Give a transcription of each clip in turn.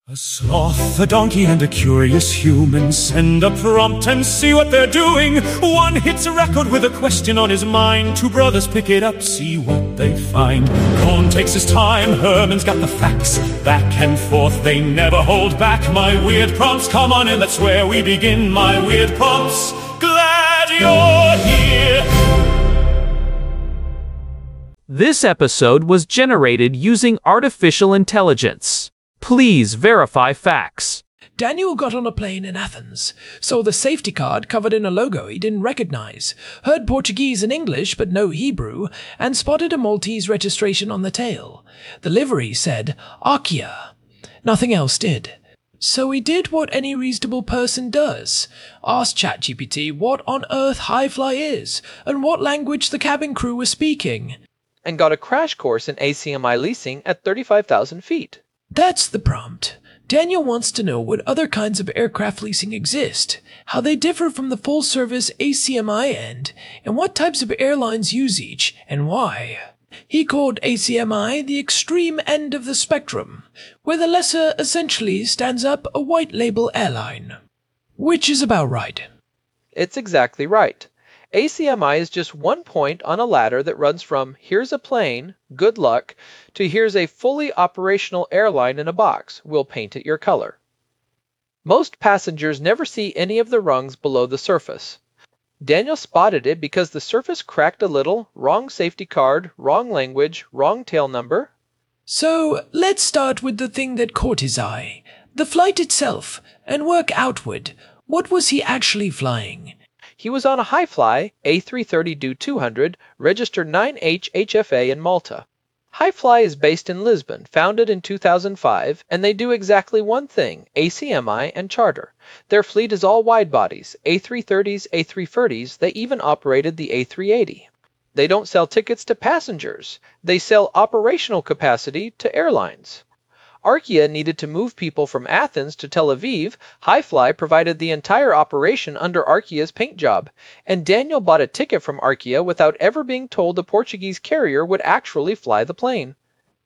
A sloth, a donkey, and a curious human send a prompt and see what they're doing. One hits a record with a question on his mind. Two brothers pick it up, see what they find. Cohn takes his time, Herman's got the facts. Back and forth, they never hold back. My weird prompts, come on in, that's where we begin. My weird prompts, glad you're here. This episode was generated using artificial intelligence. Please verify facts. Daniel got on a plane in Athens, saw the safety card covered in a logo he didn't recognize, heard Portuguese and English but no Hebrew, and spotted a Maltese registration on the tail. The livery said Archaea. Nothing else did. So he did what any reasonable person does. Asked ChatGPT what on earth Hi-Fly is, and what language the cabin crew was speaking. And got a crash course in ACMI leasing at 35,000 feet. That's the prompt. Daniel wants to know what other kinds of aircraft leasing exist, how they differ from the full-service ACMI end, and what types of airlines use each, and why. He called ACMI the extreme end of the spectrum, where the lesser essentially stands up a white-label airline. Which is about right. It's exactly right. ACMI is just one point on a ladder that runs from here's a plane, good luck, to here's a fully operational airline in a box, we'll paint it your color. Most passengers never see any of the rungs below the surface. Daniel spotted it because the surface cracked a little, wrong safety card, wrong language, wrong tail number. So let's start with the thing that caught his eye, the flight itself, and work outward. What was he actually flying? He was on a Hi-Fly A330-200, registered 9H HFA in Malta. Hi-Fly is based in Lisbon, founded in 2005, and they do exactly one thing, ACMI and charter. Their fleet is all wide bodies, A330s, A330s, they even operated the A380. They don't sell tickets to passengers, they sell operational capacity to airlines. Archaea needed to move people from Athens to Tel Aviv. Hi-Fly provided the entire operation under Archaea's paint job, and Daniel bought a ticket from Archaea without ever being told the Portuguese carrier would actually fly the plane.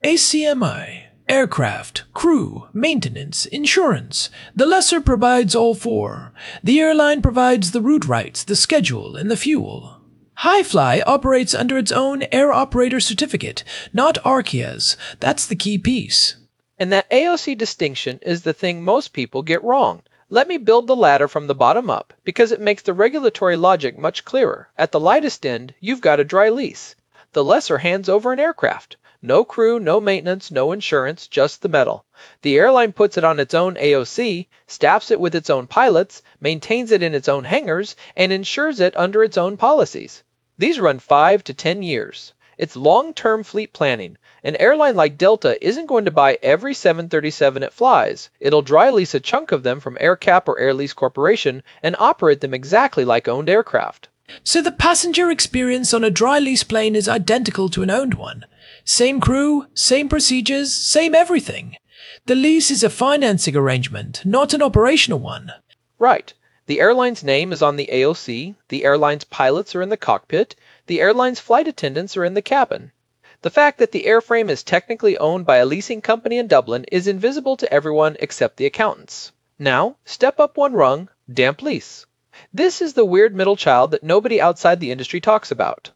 ACMI, aircraft, crew, maintenance, insurance. The lesser provides all four. The airline provides the route rights, the schedule, and the fuel. Hi-Fly operates under its own air operator certificate, not Archaea's. That's the key piece. And that AOC distinction is the thing most people get wrong. Let me build the ladder from the bottom up, because it makes the regulatory logic much clearer. At the lightest end, you've got a dry lease. The lesser hands over an aircraft. No crew, no maintenance, no insurance, just the metal. The airline puts it on its own AOC, staffs it with its own pilots, maintains it in its own hangars, and insures it under its own policies. These run 5 to 10 years. It's long-term fleet planning. An airline like Delta isn't going to buy every 737 it flies. It'll dry lease a chunk of them from AerCap or Air Lease Corporation and operate them exactly like owned aircraft. So the passenger experience on a dry lease plane is identical to an owned one. Same crew, same procedures, same everything. The lease is a financing arrangement, not an operational one. Right. The airline's name is on the AOC, the airline's pilots are in the cockpit, the airline's flight attendants are in the cabin. The fact that the airframe is technically owned by a leasing company in Dublin is invisible to everyone except the accountants. Now, step up one rung, damp lease. This is the weird middle child that nobody outside the industry talks about.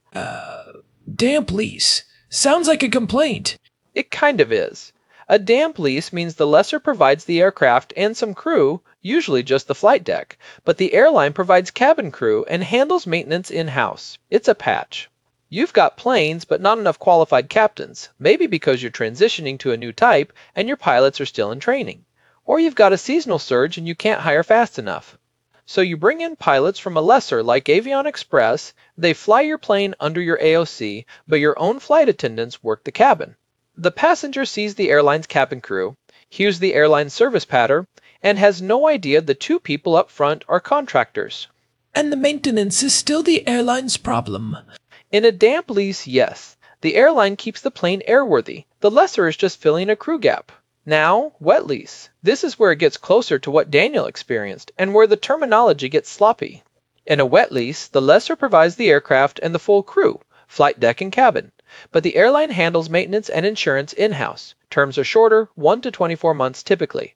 Damp lease. Sounds like a complaint. It kind of is. A damp lease means the lessor provides the aircraft and some crew, usually just the flight deck, but the airline provides cabin crew and handles maintenance in-house. It's a patch. You've got planes, but not enough qualified captains, maybe because you're transitioning to a new type and your pilots are still in training. Or you've got a seasonal surge and you can't hire fast enough. So you bring in pilots from a lessor like Avion Express, they fly your plane under your AOC, but your own flight attendants work the cabin. The passenger sees the airline's cabin crew, hears the airline's service patter, and has no idea the two people up front are contractors. And the maintenance is still the airline's problem. In a damp lease, yes. The airline keeps the plane airworthy. The lessor is just filling a crew gap. Now, wet lease. This is where it gets closer to what Daniel experienced, and where the terminology gets sloppy. In a wet lease, the lessor provides the aircraft and the full crew, flight deck and cabin. But the airline handles maintenance and insurance in-house. Terms are shorter, 1 to 24 months typically.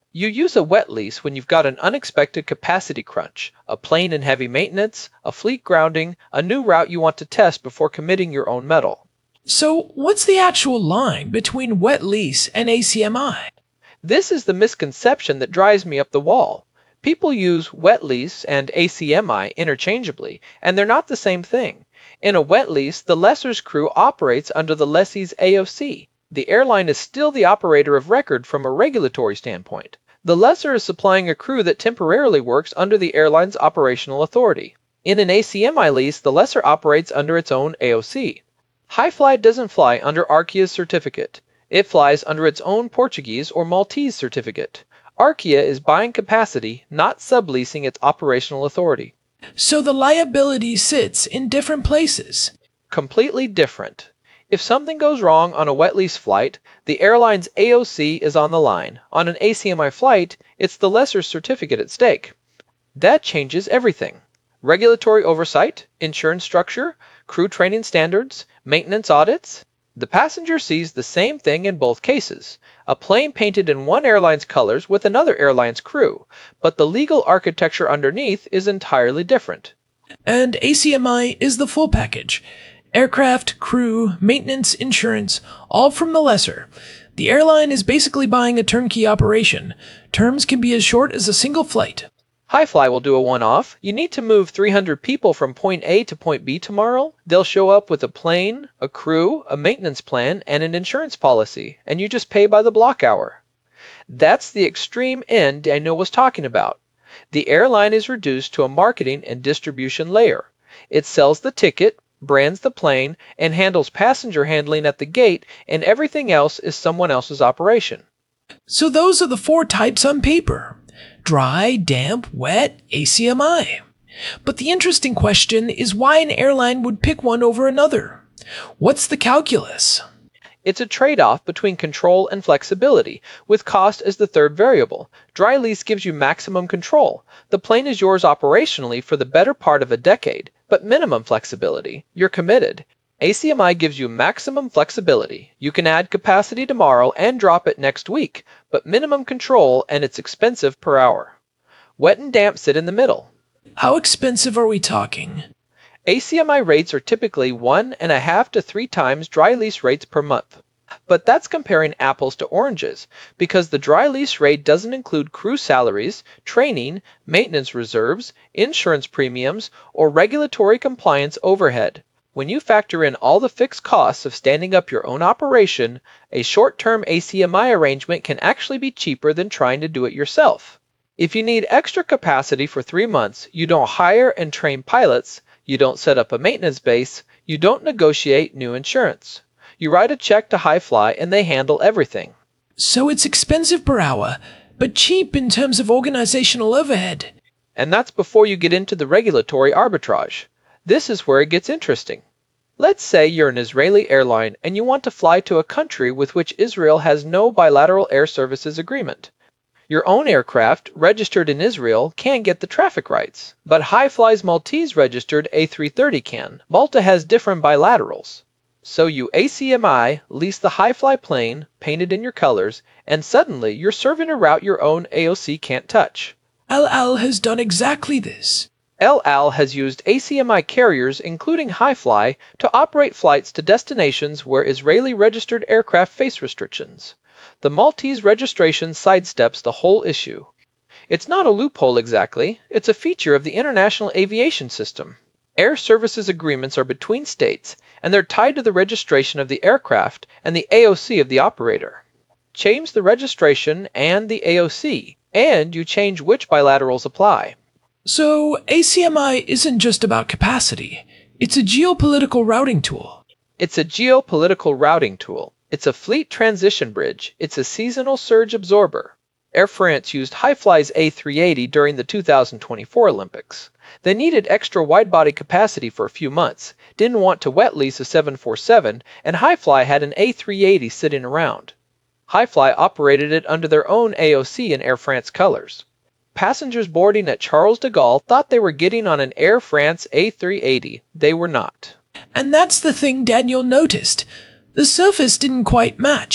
You use a wet lease when you've got an unexpected capacity crunch, a plane in heavy maintenance, a fleet grounding, a new route you want to test before committing your own metal. So, what's the actual line between wet lease and ACMI? This is the misconception that drives me up the wall. People use wet lease and ACMI interchangeably, and they're not the same thing. In a wet lease, the lessor's crew operates under the lessee's AOC. The airline is still the operator of record from a regulatory standpoint. The lessor is supplying a crew that temporarily works under the airline's operational authority. In an ACMI lease, the lessor operates under its own AOC. Hi-Fly doesn't fly under Arkea's certificate. It flies under its own Portuguese or Maltese certificate. Arkea is buying capacity, not subleasing its operational authority. So the liability sits in different places. Completely different. If something goes wrong on a wet lease flight, the airline's AOC is on the line. On an ACMI flight, it's the lessor's certificate at stake. That changes everything. Regulatory oversight, insurance structure, crew training standards, maintenance audits. The passenger sees the same thing in both cases. A plane painted in one airline's colors with another airline's crew, but the legal architecture underneath is entirely different. And ACMI is the full package. Aircraft, crew, maintenance, insurance, all from the lessor. The airline is basically buying a turnkey operation. Terms can be as short as a single flight. Hi-Fly will do a one-off. You need to move 300 people from point A to point B tomorrow. They'll show up with a plane, a crew, a maintenance plan, and an insurance policy, and you just pay by the block hour. That's the extreme end Daniel was talking about. The airline is reduced to a marketing and distribution layer. It sells the ticket, brands the plane, and handles passenger handling at the gate, and everything else is someone else's operation. So those are the 4 types on paper. Dry, damp, wet, ACMI. But the interesting question is why an airline would pick one over another. What's the calculus? It's a trade-off between control and flexibility, with cost as the third variable. Dry lease gives you maximum control. The plane is yours operationally for the better part of a decade, but minimum flexibility. You're committed. ACMI gives you maximum flexibility. You can add capacity tomorrow and drop it next week, but minimum control, and it's expensive per hour. Wet and damp sit in the middle. How expensive are we talking? ACMI rates are typically 1.5 to 3 times dry lease rates per month. But that's comparing apples to oranges, because the dry lease rate doesn't include crew salaries, training, maintenance reserves, insurance premiums, or regulatory compliance overhead. When you factor in all the fixed costs of standing up your own operation, a short-term ACMI arrangement can actually be cheaper than trying to do it yourself. If you need extra capacity for 3 months, you don't hire and train pilots, you don't set up a maintenance base, you don't negotiate new insurance. You write a check to Hi-Fly and they handle everything. So it's expensive per hour, but cheap in terms of organizational overhead. And that's before you get into the regulatory arbitrage. This is where it gets interesting. Let's say you're an Israeli airline and you want to fly to a country with which Israel has no bilateral air services agreement. Your own aircraft, registered in Israel, can get the traffic rights, but Hi-Fly's Maltese-registered A330 can. Malta has different bilaterals. So you ACMI, lease the Hi-Fly plane, painted in your colors, and suddenly you're serving a route your own AOC can't touch. El Al has done exactly this. El Al has used ACMI carriers, including Hi-Fly, to operate flights to destinations where Israeli-registered aircraft face restrictions. The Maltese registration sidesteps the whole issue. It's not a loophole exactly, it's a feature of the international aviation system. Air services agreements are between states, and they're tied to the registration of the aircraft and the AOC of the operator. Change the registration and the AOC, and you change which bilaterals apply. So ACMI isn't just about capacity. It's a geopolitical routing tool. It's a geopolitical routing tool. It's a fleet transition bridge. It's a seasonal surge absorber. Air France used Hi-Fly's A380 during the 2024 Olympics. They needed extra wide-body capacity for a few months, didn't want to wet lease a 747, and Hi-Fly had an A380 sitting around. Hi-Fly operated it under their own AOC in Air France colors. Passengers boarding at Charles de Gaulle thought they were getting on an Air France A380. They were not. And that's the thing Daniel noticed. The surface didn't quite match.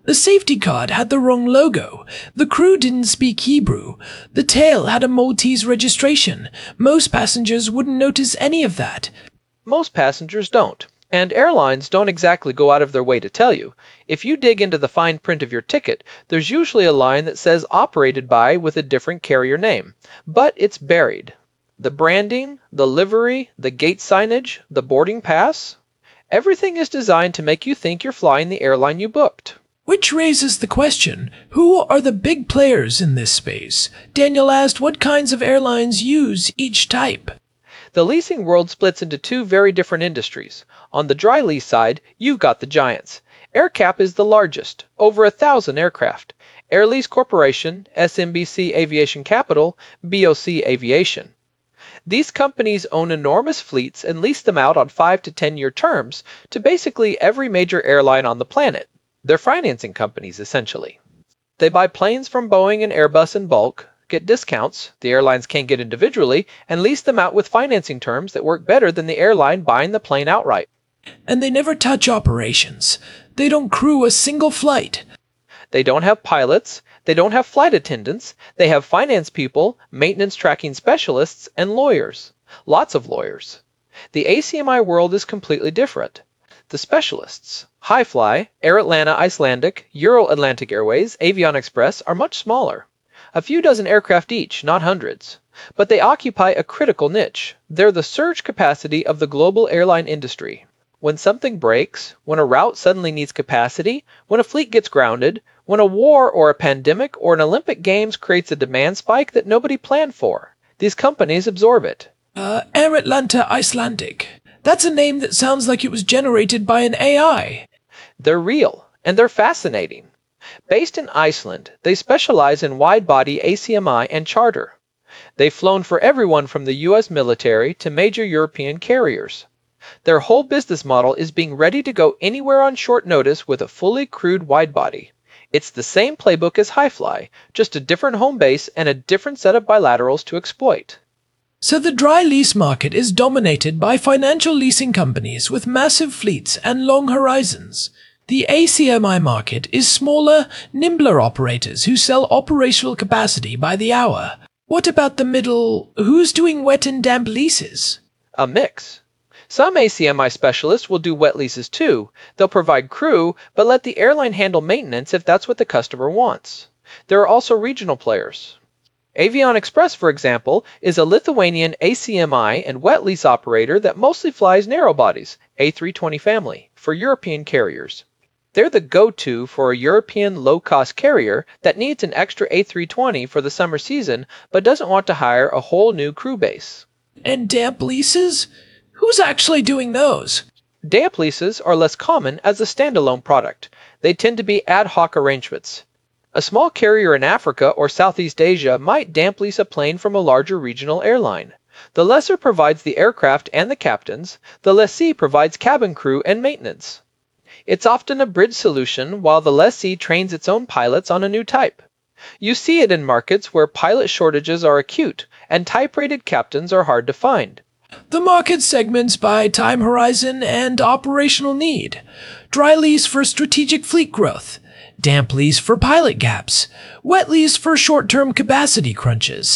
The safety card had the wrong logo. The crew didn't speak Hebrew. The tail had a Maltese registration. Most passengers wouldn't notice any of that. Most passengers don't, and airlines don't exactly go out of their way to tell you. If you dig into the fine print of your ticket, there's usually a line that says operated by with a different carrier name, but it's buried. The branding, the livery, the gate signage, the boarding pass, everything is designed to make you think you're flying the airline you booked. Which raises the question, who are the big players in this space? Daniel asked what kinds of airlines use each type. The leasing world splits into two very different industries. On the dry lease side, you've got the giants. AerCap is the largest, over 1,000 aircraft. Air Lease Corporation, SMBC Aviation Capital, BOC Aviation. These companies own enormous fleets and lease them out on 5 to 10-year terms to basically every major airline on the planet. They're financing companies, essentially. They buy planes from Boeing and Airbus in bulk, get discounts the airlines can't get individually, and lease them out with financing terms that work better than the airline buying the plane outright. And they never touch operations. They don't crew a single flight. They don't have pilots. They don't have flight attendants. They have finance people, maintenance tracking specialists, and lawyers. Lots of lawyers. The ACMI world is completely different. The specialists, Highfly, Air Atlanta Icelandic, Euro Atlantic Airways, Avion Express, are much smaller. A few dozen aircraft each, not hundreds. But they occupy a critical niche. They're the surge capacity of the global airline industry. When something breaks, when a route suddenly needs capacity, when a fleet gets grounded, when a war or a pandemic or an Olympic Games creates a demand spike that nobody planned for, these companies absorb it. Air Atlanta Icelandic. That's a name that sounds like it was generated by an AI. They're real, and they're fascinating. Based in Iceland, they specialize in wide-body ACMI and charter. They've flown for everyone from the U.S. military to major European carriers. Their whole business model is being ready to go anywhere on short notice with a fully crewed widebody. It's the same playbook as Highfly, just a different home base and a different set of bilaterals to exploit. So the dry lease market is dominated by financial leasing companies with massive fleets and long horizons. The ACMI market is smaller, nimbler operators who sell operational capacity by the hour. What about the middle? Who's doing wet and damp leases? A mix. Some ACMI specialists will do wet leases too. They'll provide crew, but let the airline handle maintenance if that's what the customer wants. There are also regional players. Avion Express, for example, is a Lithuanian ACMI and wet lease operator that mostly flies narrow-bodies, A320 family, for European carriers. They're the go-to for a European low-cost carrier that needs an extra A320 for the summer season but doesn't want to hire a whole new crew base. And damp leases? Who's actually doing those? Damp leases are less common as a standalone product. They tend to be ad hoc arrangements. A small carrier in Africa or Southeast Asia might damp lease a plane from a larger regional airline. The lessor provides the aircraft and the captains. The lessee provides cabin crew and maintenance. It's often a bridge solution while the lessee trains its own pilots on a new type. You see it in markets where pilot shortages are acute and type-rated captains are hard to find. The market segments by time horizon and operational need. Dry lease for strategic fleet growth. Damp lease for pilot gaps. Wet lease for short-term capacity crunches.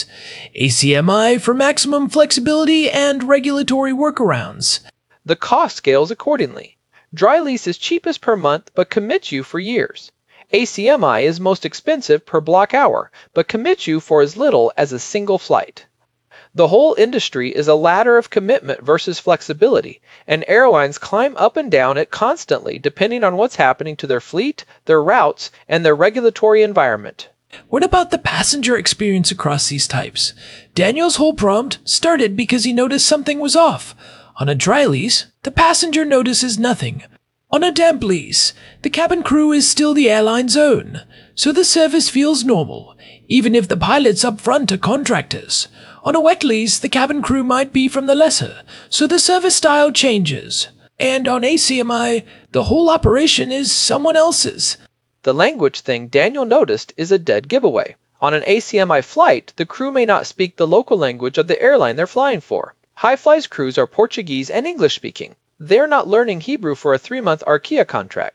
ACMI for maximum flexibility and regulatory workarounds. The cost scales accordingly. Dry lease is cheapest per month but commits you for years. ACMI is most expensive per block hour but commits you for as little as a single flight. The whole industry is a ladder of commitment versus flexibility, and airlines climb up and down it constantly depending on what's happening to their fleet, their routes, and their regulatory environment. What about the passenger experience across these types? Daniel's whole prompt started because he noticed something was off. On a dry lease, the passenger notices nothing. On a damp lease, the cabin crew is still the airline's own, so the service feels normal, even if the pilots up front are contractors. On a wet lease, the cabin crew might be from the lessor, so the service style changes. And on ACMI, the whole operation is someone else's. The language thing Daniel noticed is a dead giveaway. On an ACMI flight, the crew may not speak the local language of the airline they're flying for. Highfly's crews are Portuguese and English speaking. They're not learning Hebrew for a 3-month Arkia contract.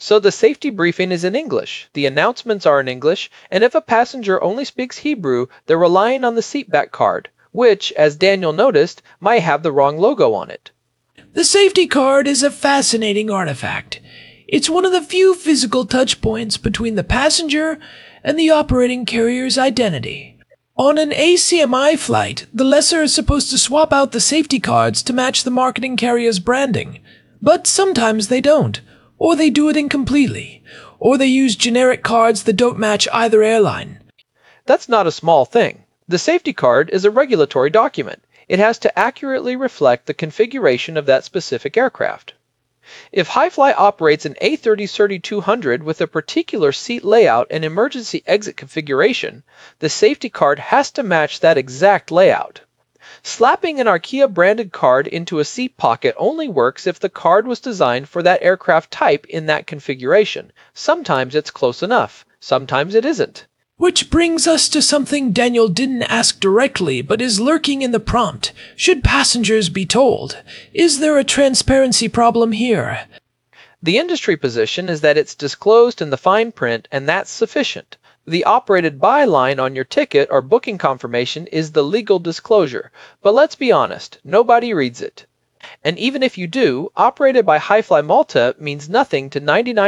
So the safety briefing is in English, the announcements are in English, and if a passenger only speaks Hebrew, they're relying on the seatback card, which, as Daniel noticed, might have the wrong logo on it. The safety card is a fascinating artifact. It's one of the few physical touch points between the passenger and the operating carrier's identity. On an ACMI flight, the lessor is supposed to swap out the safety cards to match the marketing carrier's branding, but sometimes they don't, or they do it incompletely, or they use generic cards that don't match either airline. That's not a small thing. The safety card is a regulatory document. It has to accurately reflect the configuration of that specific aircraft. If Hi-Fly operates an A330-200 with a particular seat layout and emergency exit configuration, the safety card has to match that exact layout. Slapping an Arkia-branded card into a seat pocket only works if the card was designed for that aircraft type in that configuration. Sometimes it's close enough, sometimes it isn't. Which brings us to something Daniel didn't ask directly but is lurking in the prompt. Should passengers be told? Is there a transparency problem here? The industry position is that it's disclosed in the fine print and that's sufficient. The operated by line on your ticket or booking confirmation is the legal disclosure, but let's be honest, nobody reads it. And even if you do, operated by Hi-Fly Malta means nothing to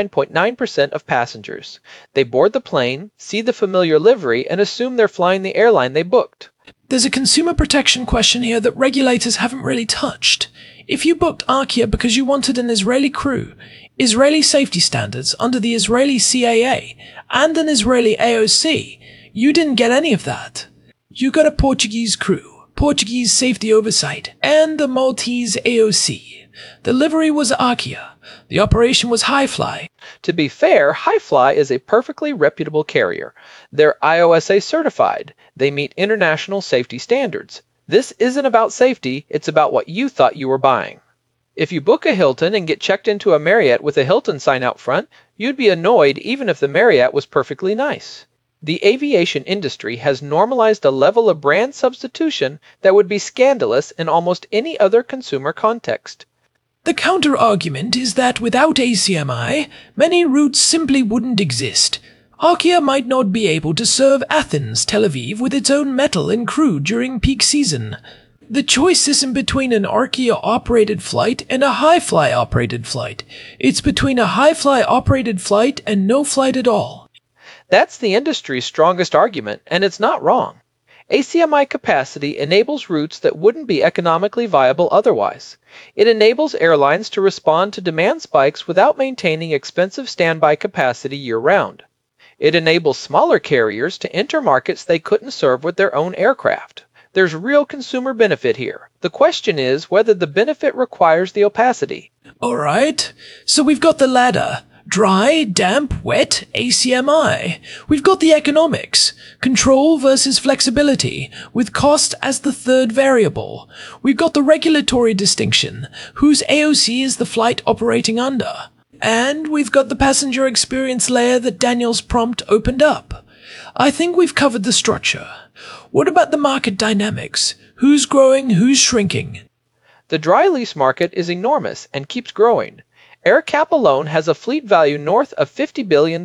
99.9% of passengers. They board the plane, see the familiar livery, and assume they're flying the airline they booked. There's a consumer protection question here that regulators haven't really touched. If you booked Arkia because you wanted an Israeli crew, Israeli safety standards under the Israeli CAA, and an Israeli AOC, you didn't get any of that. You got a Portuguese crew, Portuguese safety oversight, and the Maltese AOC. The livery was Arkia. The operation was Hi-Fly. To be fair, Hi-Fly is a perfectly reputable carrier. They're IOSA certified. They meet international safety standards. This isn't about safety, it's about what you thought you were buying. If you book a Hilton and get checked into a Marriott with a Hilton sign out front, you'd be annoyed even if the Marriott was perfectly nice. The aviation industry has normalized a level of brand substitution that would be scandalous in almost any other consumer context. The counter-argument is that without ACMI, many routes simply wouldn't exist. Arkia might not be able to serve Athens, Tel Aviv with its own metal and crew during peak season. The choice isn't between an Arkia-operated flight and a Hi-Fly-operated flight. It's between a Hi-Fly-operated flight and no flight at all. That's the industry's strongest argument, and it's not wrong. ACMI capacity enables routes that wouldn't be economically viable otherwise. It enables airlines to respond to demand spikes without maintaining expensive standby capacity year-round. It enables smaller carriers to enter markets they couldn't serve with their own aircraft. There's real consumer benefit here. The question is whether the benefit requires the opacity. Alright, so we've got the ladder. Dry, damp, wet, ACMI. We've got the economics. Control versus flexibility, with cost as the third variable. We've got the regulatory distinction, whose AOC is the flight operating under. And we've got the passenger experience layer that Daniel's prompt opened up. I think we've covered the structure. What about the market dynamics? Who's growing, who's shrinking? The dry lease market is enormous and keeps growing. AerCap alone has a fleet value north of $50 billion.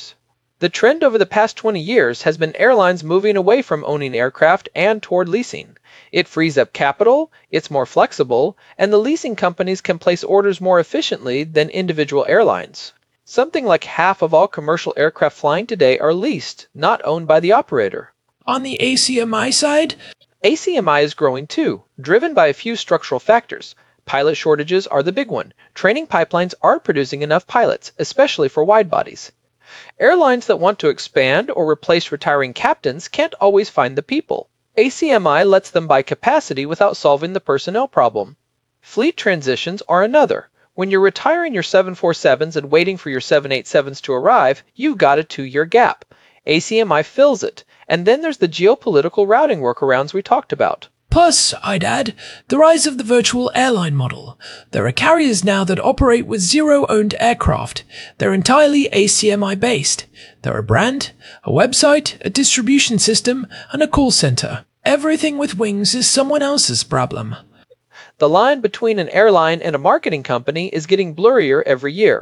The trend over the past 20 years has been airlines moving away from owning aircraft and toward leasing. It frees up capital, it's more flexible, and the leasing companies can place orders more efficiently than individual airlines. Something like half of all commercial aircraft flying today are leased, not owned by the operator. On the ACMI side, ACMI is growing too, driven by a few structural factors. Pilot shortages are the big one. Training pipelines aren't producing enough pilots, especially for wide bodies. Airlines that want to expand or replace retiring captains can't always find the people. ACMI lets them buy capacity without solving the personnel problem. Fleet transitions are another. When you're retiring your 747s and waiting for your 787s to arrive, you've got a 2-year gap. ACMI fills it. And then there's the geopolitical routing workarounds we talked about. Plus, I'd add, the rise of the virtual airline model. There are carriers now that operate with zero-owned aircraft. They're entirely ACMI-based. They're a brand, a website, a distribution system, and a call center. Everything with wings is someone else's problem. The line between an airline and a marketing company is getting blurrier every year.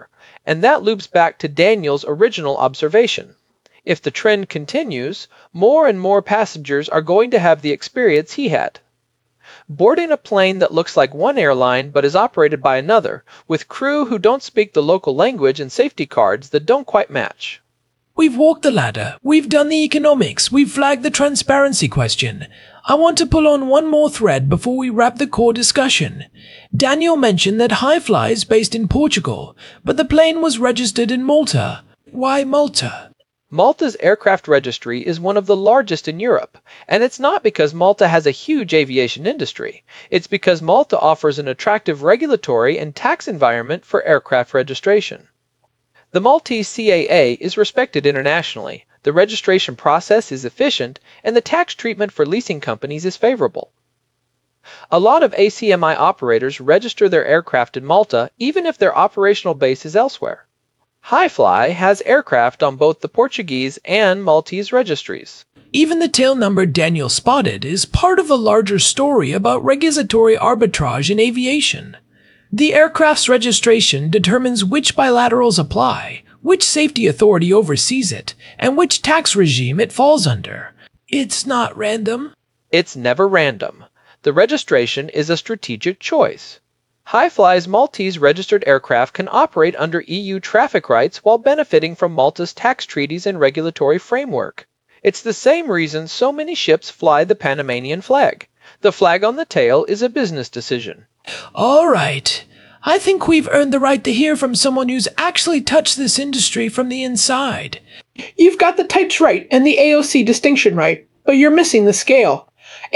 And that loops back to Daniel's original observation. If the trend continues, more and more passengers are going to have the experience he had. Boarding a plane that looks like one airline but is operated by another, with crew who don't speak the local language and safety cards that don't quite match. We've walked the ladder, we've done the economics, we've flagged the transparency question. I want to pull on one more thread before we wrap the core discussion. Daniel mentioned that Highfly is based in Portugal, but the plane was registered in Malta. Why Malta? Malta's aircraft registry is one of the largest in Europe, and it's not because Malta has a huge aviation industry. It's because Malta offers an attractive regulatory and tax environment for aircraft registration. The Maltese CAA is respected internationally, the registration process is efficient, and the tax treatment for leasing companies is favorable. A lot of ACMI operators register their aircraft in Malta even if their operational base is elsewhere. Highfly has aircraft on both the Portuguese and Maltese registries. Even the tail number Daniel spotted is part of a larger story about regulatory arbitrage in aviation. The aircraft's registration determines which bilaterals apply, which safety authority oversees it, and which tax regime it falls under. It's not random. It's never random. The registration is a strategic choice. Highfly's Maltese registered aircraft can operate under EU traffic rights while benefiting from Malta's tax treaties and regulatory framework. It's the same reason so many ships fly the Panamanian flag. The flag on the tail is a business decision. All right. I think we've earned the right to hear from someone who's actually touched this industry from the inside. You've got the types right and the AOC distinction right, but you're missing the scale.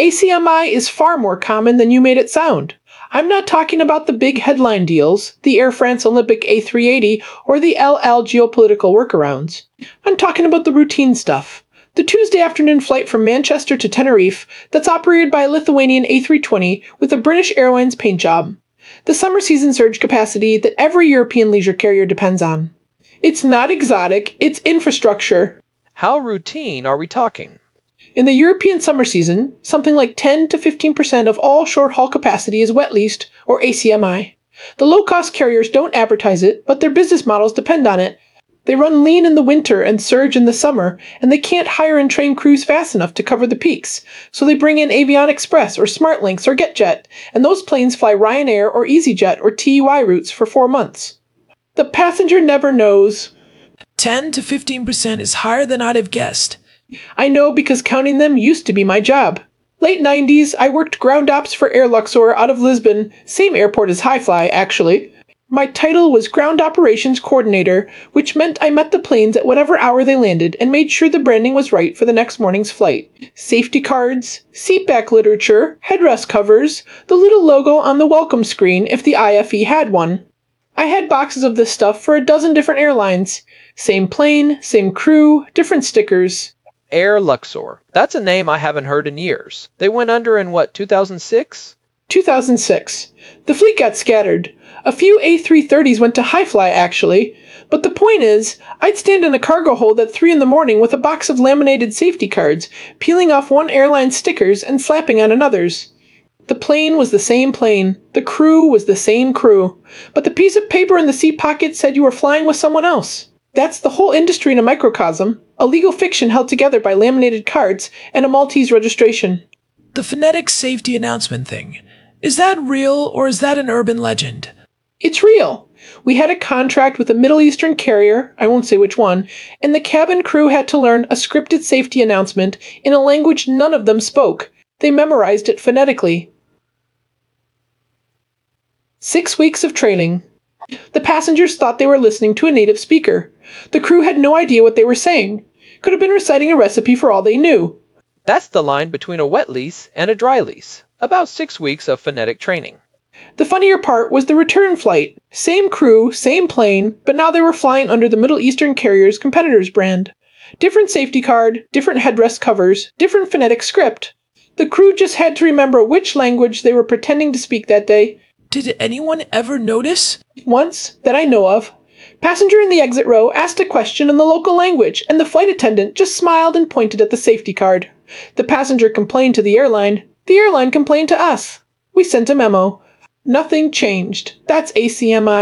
ACMI is far more common than you made it sound. I'm not talking about the big headline deals, the Air France Olympic A380, or the LL geopolitical workarounds. I'm talking about the routine stuff. The Tuesday afternoon flight from Manchester to Tenerife that's operated by a Lithuanian A320 with a British Airlines paint job. The summer season surge capacity that every European leisure carrier depends on. It's not exotic, it's infrastructure. How routine are we talking? In the European summer season, something like 10 to 15% of all short-haul capacity is wet leased, or ACMI. The low-cost carriers don't advertise it, but their business models depend on it. They run lean in the winter and surge in the summer, and they can't hire and train crews fast enough to cover the peaks, so they bring in Avion Express or SmartLynx or GetJet, and those planes fly Ryanair or EasyJet or TUI routes for 4 months. The passenger never knows. 10 to 15% is higher than I'd have guessed. I know because counting them used to be my job. Late 90s, I worked ground ops for Air Luxor out of Lisbon, same airport as Highfly, actually. My title was Ground Operations Coordinator, which meant I met the planes at whatever hour they landed and made sure the branding was right for the next morning's flight. Safety cards, seatback literature, headrest covers, the little logo on the welcome screen if the IFE had one. I had boxes of this stuff for a dozen different airlines. Same plane, same crew, different stickers. Air Luxor. That's a name I haven't heard in years. They went under in what, 2006? 2006. The fleet got scattered. A few A330s went to Highfly, actually. But the point is, I'd stand in a cargo hold at 3 in the morning with a box of laminated safety cards, peeling off one airline's stickers and slapping on another's. The plane was the same plane. The crew was the same crew. But the piece of paper in the seat pocket said you were flying with someone else. That's the whole industry in a microcosm. A legal fiction held together by laminated cards and a Maltese registration. The phonetic safety announcement thing. Is that real or is that an urban legend? It's real. We had a contract with a Middle Eastern carrier, I won't say which one, and the cabin crew had to learn a scripted safety announcement in a language none of them spoke. They memorized it phonetically. 6 weeks of training. The passengers thought they were listening to a native speaker. The crew had no idea what they were saying. Could have been reciting a recipe for all they knew. That's the line between a wet lease and a dry lease. About 6 weeks of phonetic training. The funnier part was the return flight. Same crew, same plane, but now they were flying under the Middle Eastern carrier's competitor's brand. Different safety card, different headrest covers, different phonetic script. The crew just had to remember which language they were pretending to speak that day. Did anyone ever notice? Once, that I know of. Passenger in the exit row asked a question in the local language, and the flight attendant just smiled and pointed at the safety card. The passenger complained to the airline. The airline complained to us. We sent a memo. Nothing changed. That's ACMI.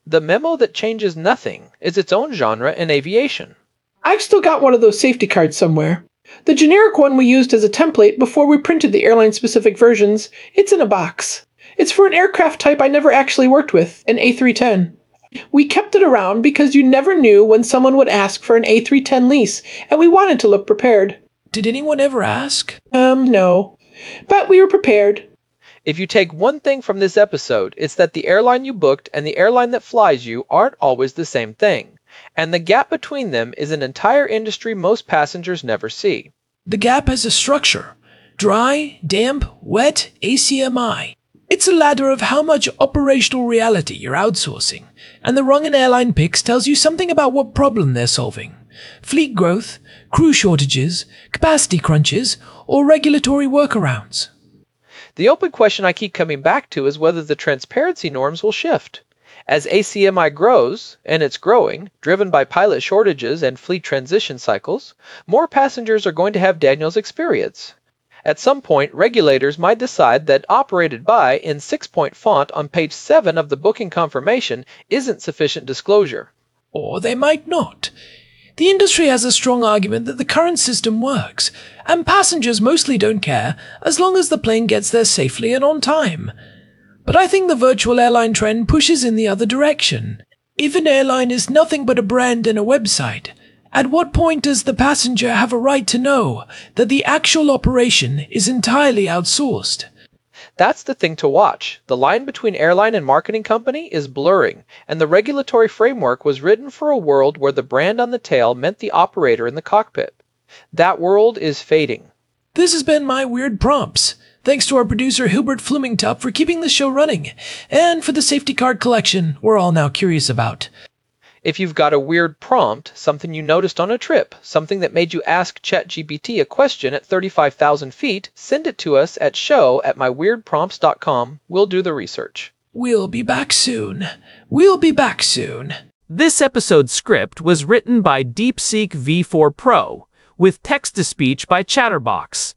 The memo that changes nothing is its own genre in aviation. I've still got one of those safety cards somewhere. The generic one we used as a template before we printed the airline-specific versions, it's in a box. It's for an aircraft type I never actually worked with, an A310. We kept it around because you never knew when someone would ask for an A310 lease, and we wanted to look prepared. Did anyone ever ask? No. But we were prepared. If you take one thing from this episode, it's that the airline you booked and the airline that flies you aren't always the same thing. And the gap between them is an entire industry most passengers never see. The gap has a structure. Dry, damp, wet, ACMI. It's a ladder of how much operational reality you're outsourcing, and the rung an airline picks tells you something about what problem they're solving. Fleet growth, crew shortages, capacity crunches, or regulatory workarounds. The open question I keep coming back to is whether the transparency norms will shift. As ACMI grows, and it's growing, driven by pilot shortages and fleet transition cycles, more passengers are going to have Daniel's experience. At some point, regulators might decide that operated by in 6-point font on page 7 of the booking confirmation isn't sufficient disclosure. Or they might not. The industry has a strong argument that the current system works, and passengers mostly don't care as long as the plane gets there safely and on time. But I think the virtual airline trend pushes in the other direction. If an airline is nothing but a brand and a website, at what point does the passenger have a right to know that the actual operation is entirely outsourced? That's the thing to watch. The line between airline and marketing company is blurring, and the regulatory framework was written for a world where the brand on the tail meant the operator in the cockpit. That world is fading. This has been My Weird Prompts. Thanks to our producer Hilbert Flumingtop for keeping the show running, and for the safety card collection we're all now curious about. If you've got a weird prompt, something you noticed on a trip, something that made you ask ChatGPT a question at 35,000 feet, send it to us at show@myweirdprompts.com. We'll do the research. We'll be back soon. We'll be back soon. This episode's script was written by DeepSeek V4 Pro, with text-to-speech by Chatterbox.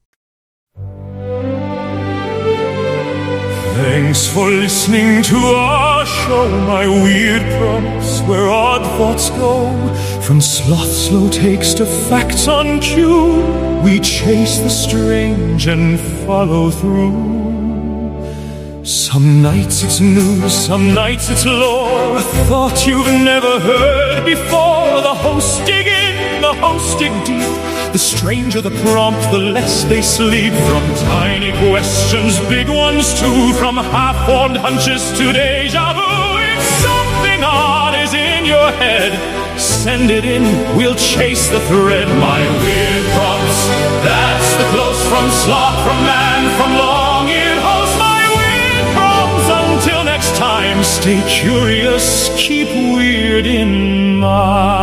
Thanks for listening to our show, My Weird Prompts, where odd thoughts go. From sloth slow takes to facts on cue, we chase the strange and follow through. Some nights it's news, some nights it's lore, a thought you've never heard before. The hosts dig in, the hosts dig deep. The stranger the prompt, the less they sleep. From tiny questions, big ones too. From half-formed hunches to deja vu. If something odd is in your head, send it in, we'll chase the thread. My Weird Prompts, that's the close from sloth, from man, from long-eared host. My Weird Prompts, until next time, stay curious, keep weird in mind.